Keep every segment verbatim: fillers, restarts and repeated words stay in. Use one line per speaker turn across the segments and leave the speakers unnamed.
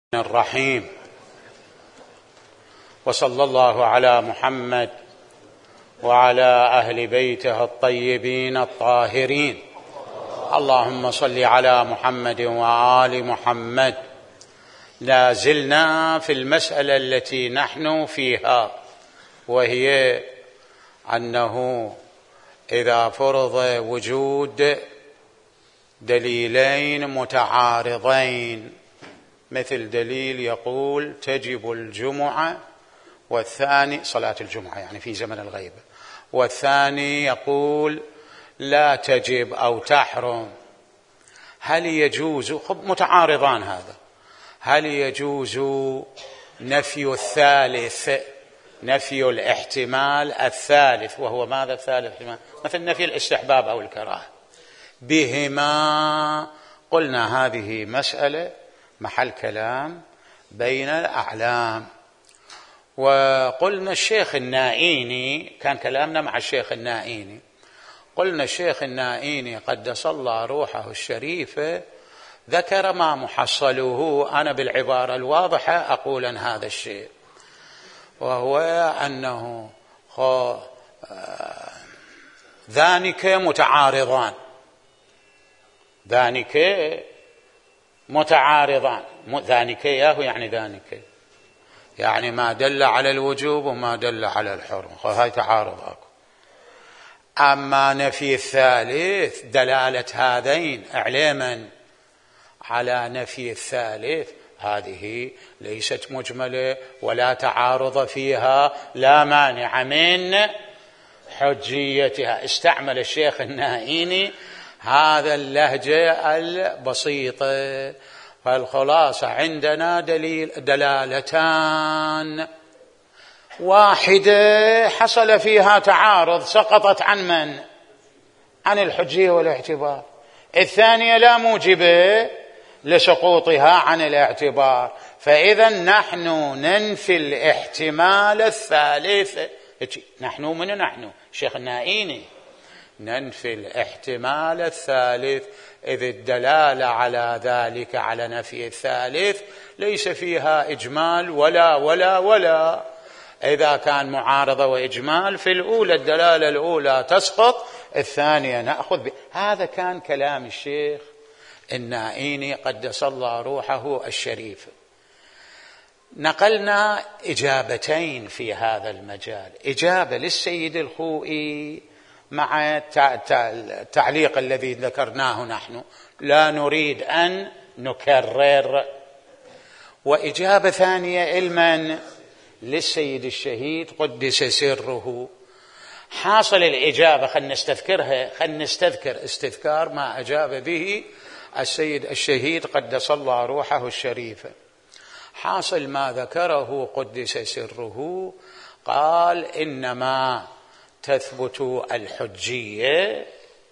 الرحيم. وصلى الله على محمد وعلى أهل بيته الطيبين الطاهرين. اللهم صل على محمد وآل محمد. لا زلنا في المسألة التي نحن فيها، وهي أنه إذا فرض وجود دليلين متعارضين، مثل دليل يقول تجب الجمعة والثاني صلاة الجمعة يعني في زمن الغيبة، والثاني يقول لا تجب أو تحرم، هل يجوز متعارضان هذا هل يجوز نفي الثالث، نفي الاحتمال الثالث، وهو ماذا الثالث؟ مثل نفي الاستحباب أو الكراهة بهما؟ قلنا هذه مسألة محل كلام بين الأعلام. وقلنا الشيخ النائيني، كان كلامنا مع الشيخ النائيني، قلنا الشيخ النائيني قدس الله روحه الشريفة ذكر ما محصله. أنا بالعبارة الواضحة أقول أن هذا الشيء، وهو أنه ذانك متعارضان، ذانك متعارضان، ذانك ياهو يعني ذانك يعني ما دل على الوجوب وما دل على الحرمة، هاي تعارض أكو. أما نفي الثالث دلالة هذين إعلاما على نفي الثالث، هذه ليست مجملة ولا تعارض فيها، لا مانع من حجيتها. استعمل الشيخ النائيني هذا اللهجة البسيطة. فالخلاصة عندنا دليل دلالتان، واحدة حصل فيها تعارض سقطت عن من؟ عن الحجية والاعتبار. الثانية لا موجبة لسقوطها عن الاعتبار. فإذا نحن ننفي الاحتمال الثالث. نحن من نحن الشيخ النائيني ننفي الاحتمال الثالث، إذ الدلالة على ذلك على نفي الثالث ليس فيها إجمال ولا ولا ولا. إذا كان معارضة وإجمال في الأولى الدلالة الأولى تسقط، الثانية نأخذ ب... هذا كان كلام الشيخ النائيني قدس الله روحه الشريف. نقلنا إجابتين في هذا المجال، إجابة للسيد الخوئي مع التعليق الذي ذكرناه نحن، لا نريد أن نكرر، وإجابة ثانية إلمن للسيد الشهيد قدس سره. حاصل الإجابة خلنا نستذكرها، خلنا نستذكر استذكار ما أجاب به السيد الشهيد قدس الله روحه الشريفة. حاصل ما ذكره قدس سره، قال إنما تثبت الحجية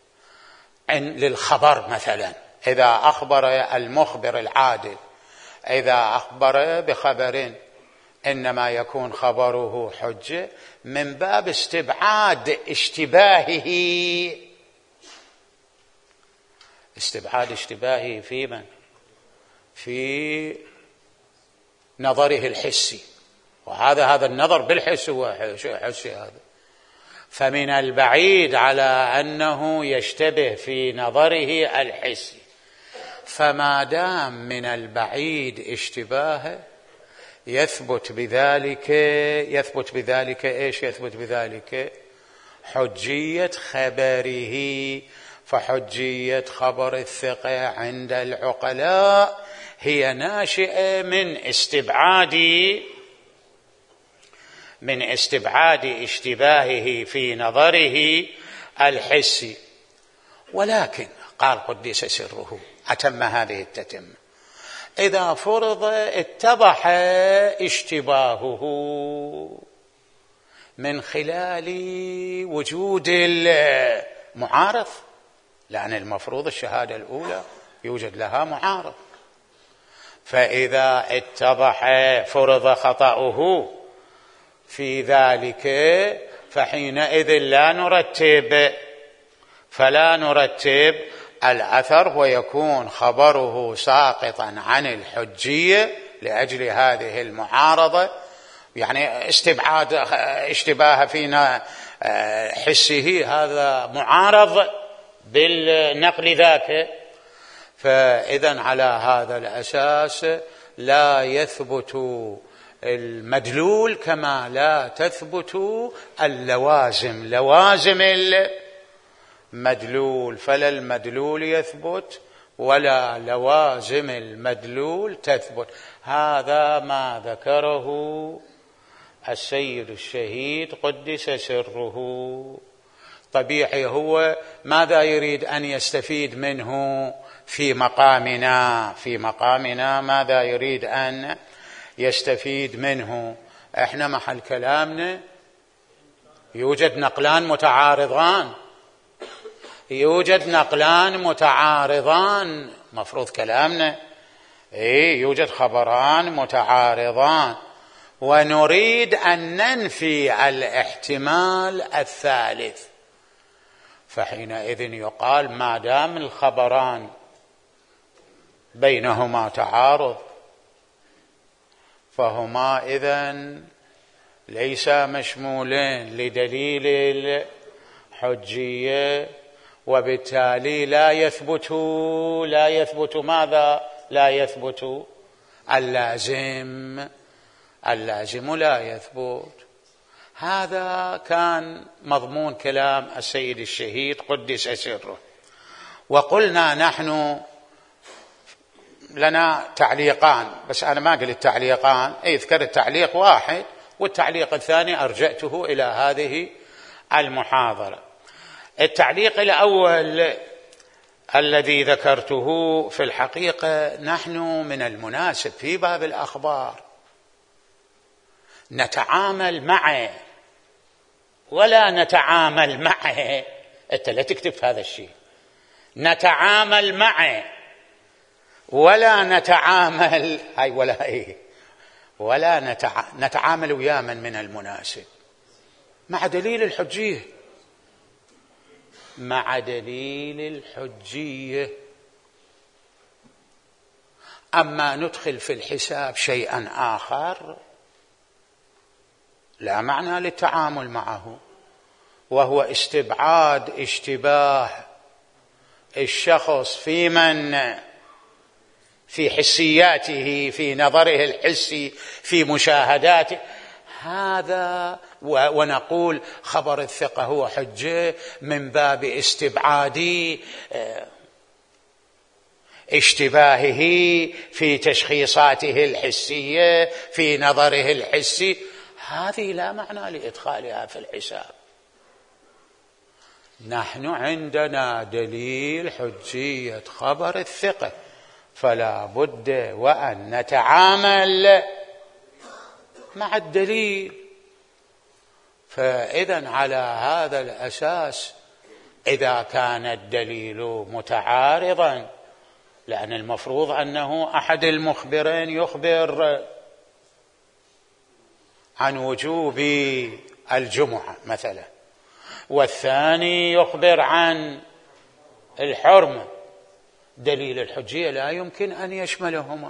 للخبر. مثلا إذا أخبر المخبر العادل، إذا أخبر بخبر، إنما يكون خبره حجة من باب استبعاد اشتباهه. استبعاد اشتباهه في من؟ في نظره الحسي، وهذا هذا النظر بالحس هو حسي. هذا فمن البعيد على أنه يشتبه في نظره الحسي، فما دام من البعيد اشتباهه يثبت بذلك يثبت بذلك إيش؟ يثبت بذلك حجية خبره. فحجية خبر الثقة عند العقلاء هي ناشئة من استبعاد من استبعاد اشتباهه في نظره الحسي. ولكن قال قدس سره أتم هذه التتمة، إذا فرض اتضح اشتباهه من خلال وجود المعارض، لأن المفروض الشهادة الأولى يوجد لها معارض، فإذا اتضح فرض خطأه في ذلك فحينئذ لا نرتب فلا نرتب الأثر، ويكون خبره ساقطا عن الحجية لأجل هذه المعارضة، يعني استبعاد اشتباه فينا حسه، هذا معارض بالنقل ذاك. فإذن على هذا الأساس لا يثبت المدلول كما لا تثبت اللوازم، لوازم المدلول، فلا المدلول يثبت ولا لوازم المدلول تثبت. هذا ما ذكره السيد الشهيد قدس سره. طبيعي هو ماذا يريد أن يستفيد منه في مقامنا، في مقامنا ماذا يريد أن يستفيد منه؟ احنا محل كلامنا يوجد نقلان متعارضان، يوجد نقلان متعارضان، مفروض كلامنا ايه يوجد خبران متعارضان، ونريد أن ننفي الاحتمال الثالث. فحينئذ يقال ما دام الخبران بينهما تعارض فهما إذن ليس مشمولين لدليل الحجية، وبالتالي لا يثبت لا يثبت ماذا؟ لا يثبت اللازم، اللازم لا يثبت. هذا كان مضمون كلام السيد الشهيد قدس سره. وقلنا نحن لنا تعليقان، بس أنا ما قلت تعليقان، أي ذكرت تعليق واحد والتعليق الثاني أرجعته إلى هذه المحاضرة. التعليق الأول الذي ذكرته في الحقيقة نحن من المناسب في باب الأخبار نتعامل معه ولا نتعامل معه. أنت لا تكتب هذا الشيء، نتعامل معه ولا نتعامل هاي ولا هي ولا نتع... نتعامل ويا من من المناسب مع دليل الحجية، مع دليل الحجية. أما ندخل في الحساب شيئا آخر لا معنى للتعامل معه، وهو استبعاد اشتباه الشخص في من في حسياته، في نظره الحسي، في مشاهداته. هذا ونقول خبر الثقة هو حجة من باب استبعاد اشتباهه في تشخيصاته الحسية، في نظره الحسي. هذه لا معنى لإدخالها في الحساب. نحن عندنا دليل حجية خبر الثقة، فلا بد وأن نتعامل مع الدليل. فإذن على هذا الأساس إذا كان الدليل متعارضا، لأن المفروض أنه أحد المخبرين يخبر عن وجوب الجمعة مثلا، والثاني يخبر عن الحرمة، دليل الحجية لا يمكن أن يشملهما،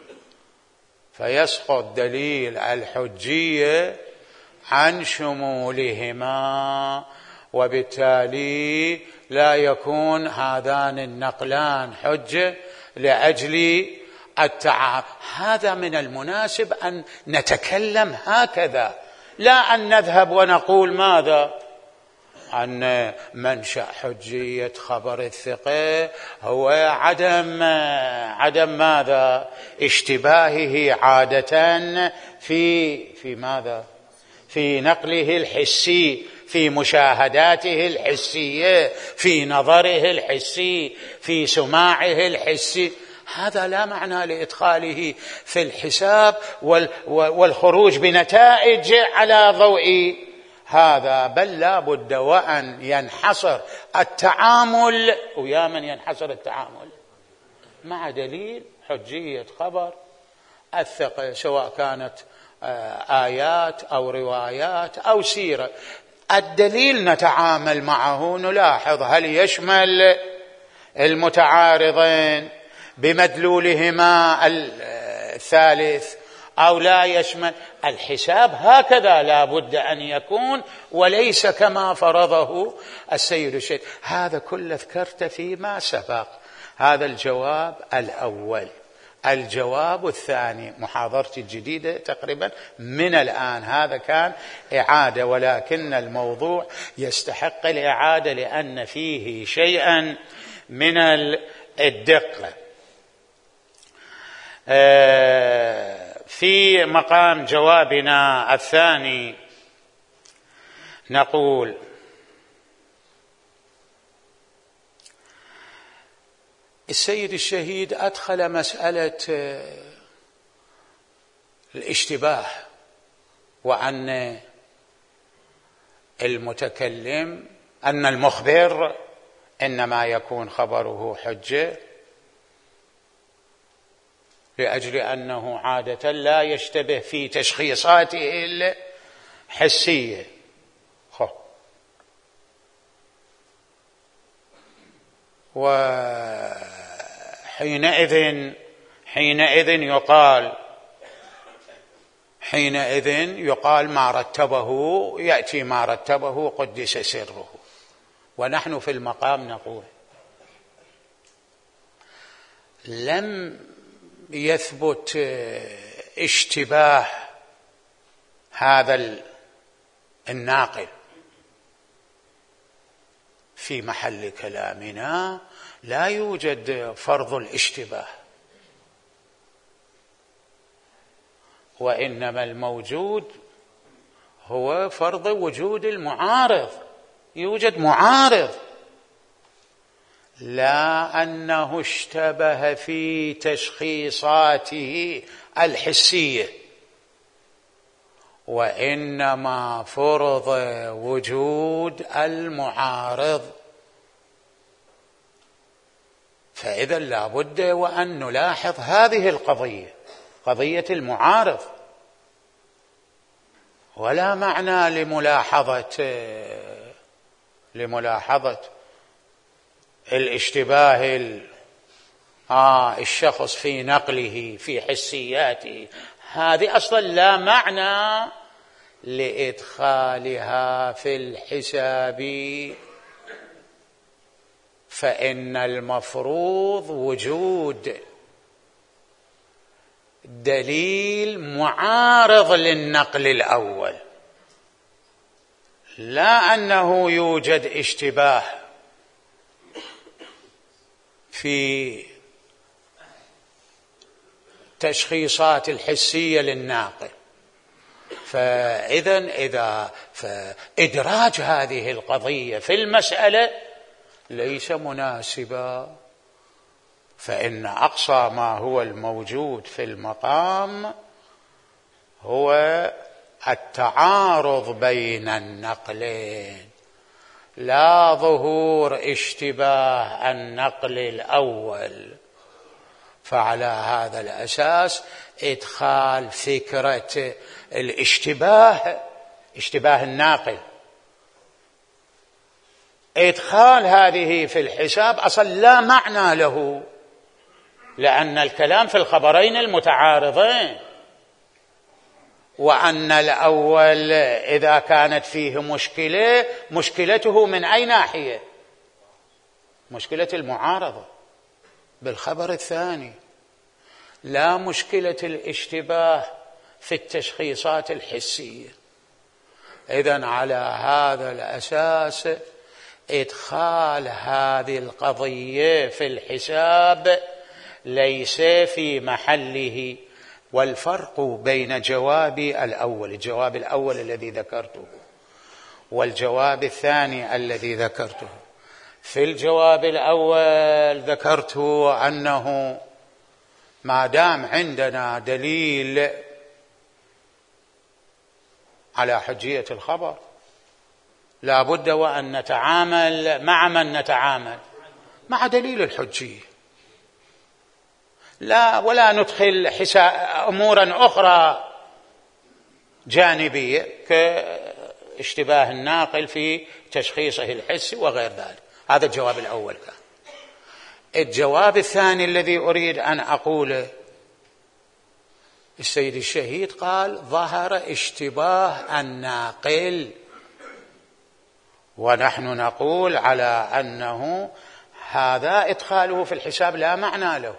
فيسقط دليل الحجية عن شمولهما، وبالتالي لا يكون هذان النقلان حجة لأجل التعارض. هذا من المناسب أن نتكلم هكذا، لا أن نذهب ونقول ماذا؟ أن منشأ حجية خبر الثقة هو عدم عدم ماذا؟ اشتباهه عادة في في ماذا؟ في نقله الحسي، في مشاهداته الحسية، في نظره الحسي، في سماعه الحسي. هذا لا معنى لإدخاله في الحساب والخروج بنتائج على ضوء هذا، بل لا بد وأن ينحصر التعامل، ويا من ينحصر التعامل مع دليل حجية خبر الثقة، سواء كانت آيات أو روايات أو سيرة. الدليل نتعامل معه، نلاحظ هل يشمل المتعارضين بمدلولهما الثالث أو لا يشمل الحساب. هكذا لا بد أن يكون، وليس كما فرضه السيد الشيخ. هذا كله ذكرت فيما سبق. هذا الجواب الأول. الجواب الثاني محاضرتي الجديدة تقريبا من الآن، هذا كان إعادة، ولكن الموضوع يستحق الإعادة لأن فيه شيئا من الدقة. في مقام جوابنا الثاني نقول: السيد الشهيد أدخل مسألة الاشتباه، وأن المتكلم أن المخبر إنما يكون خبره حجة لأجل أنه عادة لا يشتبه في تشخيصاته الحسية. وحينئذ حينئذ يقال حينئذ يقال ما رتبه يأتي ما رتبه قدس سره. ونحن في المقام نقول: لم يثبت اشتباه هذا الناقل في محل كلامنا، لا يوجد فرض الاشتباه، وإنما الموجود هو فرض وجود المعارض. يوجد معارض، لا أنه اشتبه في تشخيصاته الحسية، وإنما فرض وجود المعارض. فإذا لا بد وأن نلاحظ هذه القضية، قضية المعارض. ولا معنى لملاحظة لملاحظة الاشتباه آه الشخص في نقله في حسياته، هذه أصلا لا معنى لإدخالها في الحساب. فإن المفروض وجود دليل معارض للنقل الأول، لا أنه يوجد اشتباه في تشخيصات الحسية للناقل. فإذا إذا فإدراج هذه القضية في المسألة ليس مناسبا، فإن أقصى ما هو الموجود في المقام هو التعارض بين النقلين، لا ظهور اشتباه النقل الأول. فعلى هذا الأساس إدخال فكرة الاشتباه، اشتباه الناقل، إدخال هذه في الحساب أصلا لا معنى له، لأن الكلام في الخبرين المتعارضين، وأن الأول إذا كانت فيه مشكلة مشكلته من أي ناحية؟ مشكلة المعارضة بالخبر الثاني، لا مشكلة الاشتباه في التشخيصات الحسية. إذن على هذا الأساس إدخال هذه القضية في الحساب ليس في محله. والفرق بين جوابي الأول، الجواب الأول الذي ذكرته، والجواب الثاني الذي ذكرته: في الجواب الأول ذكرت أنه ما دام عندنا دليل على حجية الخبر لا بد وأن نتعامل مع من نتعامل مع دليل الحجية، لا ولا ندخل أمورا أخرى جانبية كاشتباه الناقل في تشخيصه الحسي وغير ذلك. هذا الجواب الأول كان. الجواب الثاني الذي أريد أن أقوله السيد الشهيد قال ظهر اشتباه الناقل، ونحن نقول على أنه هذا إدخاله في الحساب لا معنى له،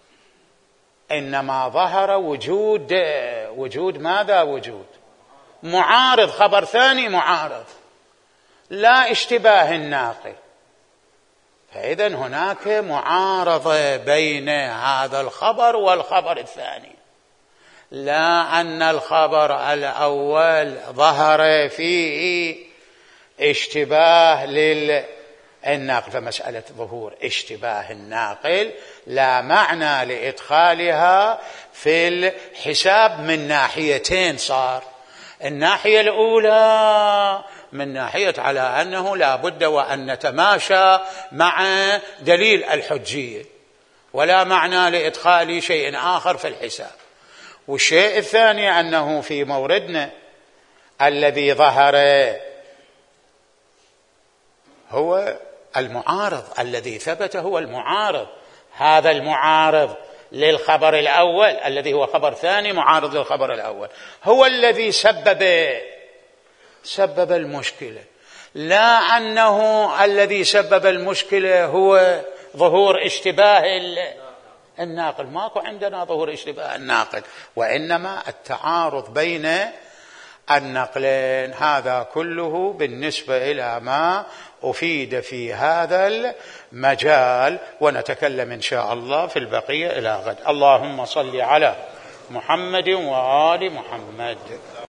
إنما ظهر وجود وجود ماذا؟ وجود معارض، خبر ثاني معارض، لا اشتباه الناقل. فإذا هناك معارضة بين هذا الخبر والخبر الثاني، لا أن الخبر الأول ظهر فيه اشتباه للناقل، فمسألة ظهور اشتباه الناقل لا معنى لإدخالها في الحساب من ناحيتين. صار الناحية الأولى من ناحية على أنه لا بد وأن نتماشى مع دليل الحجية، ولا معنى لإدخال شيء آخر في الحساب. والشيء الثاني أنه في موردنا الذي ظهر هو المعارض، الذي ثبت هو المعارض، هذا المعارض للخبر الأول الذي هو خبر ثاني معارض للخبر الأول هو الذي سبب سبب المشكلة، لا أنه الذي سبب المشكلة هو ظهور اشتباه الناقل. ماكو عندنا ظهور اشتباه الناقل، وإنما التعارض بين النقلين. هذا كله بالنسبة إلى ما أفيد في هذا المجال، ونتكلم إن شاء الله في البقية إلى غد. اللهم صل على محمد وآل محمد.